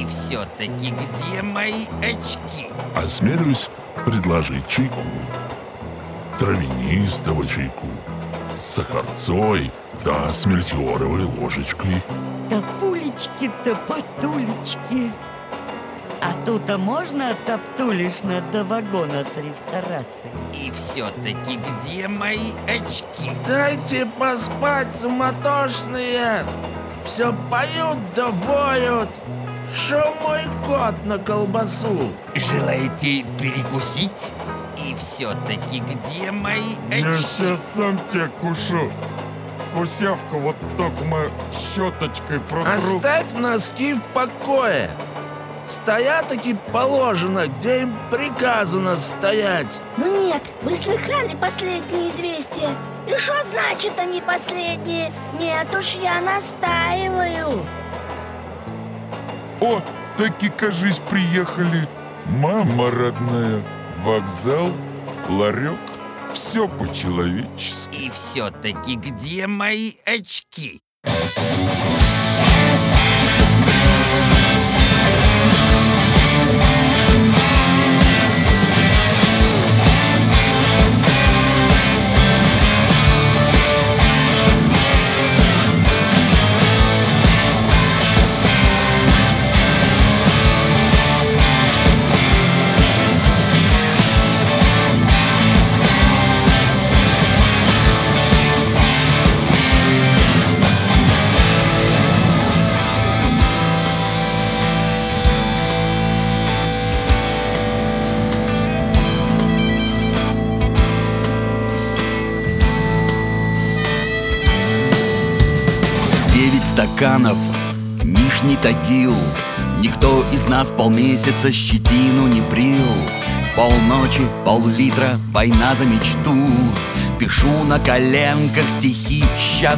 все-таки где мои очки? Осмелюсь предложить чайку. Травянистого чайку. С сахарцой да с мельхиоровой ложечкой. Топтулечки-то потулечки. А тут можно топтулишно до вагона с ресторацией? И все-таки где мои очки? Дайте поспать, суматошные! Все поют да воют! Шо мой кот на колбасу? Желаете перекусить? И все-таки где мои Я очки? сейчас сам тебя кушу. Кусявку вот только щеточкой протру. Оставь носки в покое! Стоят таки положено, где им приказано стоять. Ну нет, вы слыхали последние известия? И что значит они последние? Нет уж, я настаиваю. О, таки, кажись, приехали. Мама родная, вокзал, ларек, все по-человечески. И все-таки где мои очки? Стаканов, Нижний Тагил. Никто из нас полмесяца щетину не брил. Полночи, пол-литра, война за мечту. Пишу на коленках стихи, сейчас